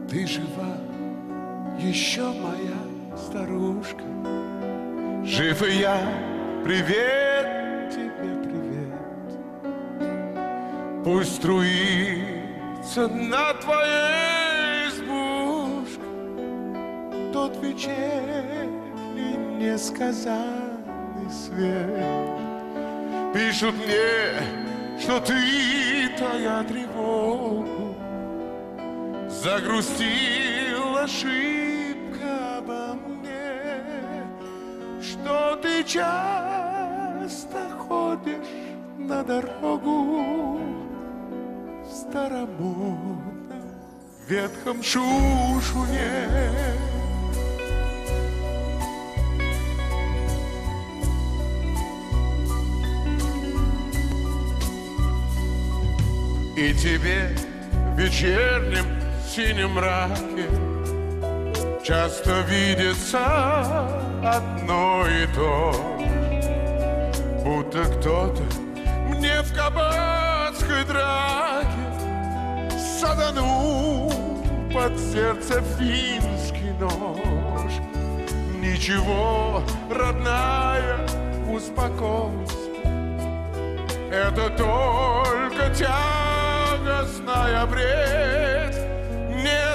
Ты жива, еще моя старушка. Жив и я, привет тебе, привет. Пусть струится на твоей избушке тот вечерний несказанный свет. Пишут мне, что ты, тая тревогу, загрустила шибко обо мне, что ты часто ходишь на дорогу в старомодном ветхом шушуне. И тебе в вечернем синем мраке часто видится одно и то, будто кто-то мне в кабацкой драке саданул под сердце финский нож. Ничего, родная, успокойся, это только тягостная бред, не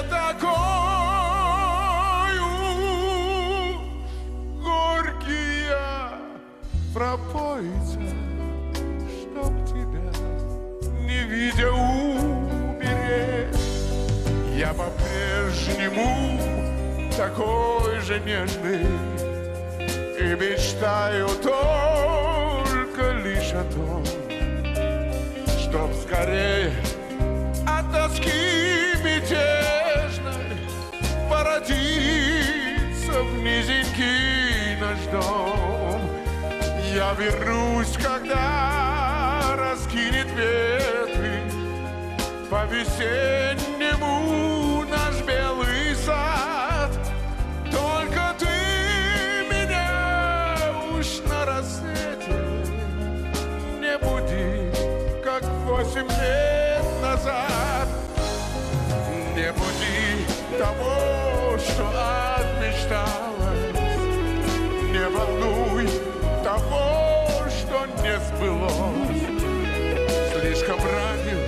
такой уж горький я пропоится, чтоб тебя, не видя, умереть. Я по-прежнему такой же нежный и мечтаю только лишь о том, чтоб скорее от тоски мятежной воротиться в низенький наш дом. Я вернусь, когда раскинет ветви по-весеннему наш белый сад. Только ты меня уж на рассвете не буди, как 8 лет назад. Не буди того, что отмечталось, не волнуй того, что не сбылось. Слишком ранен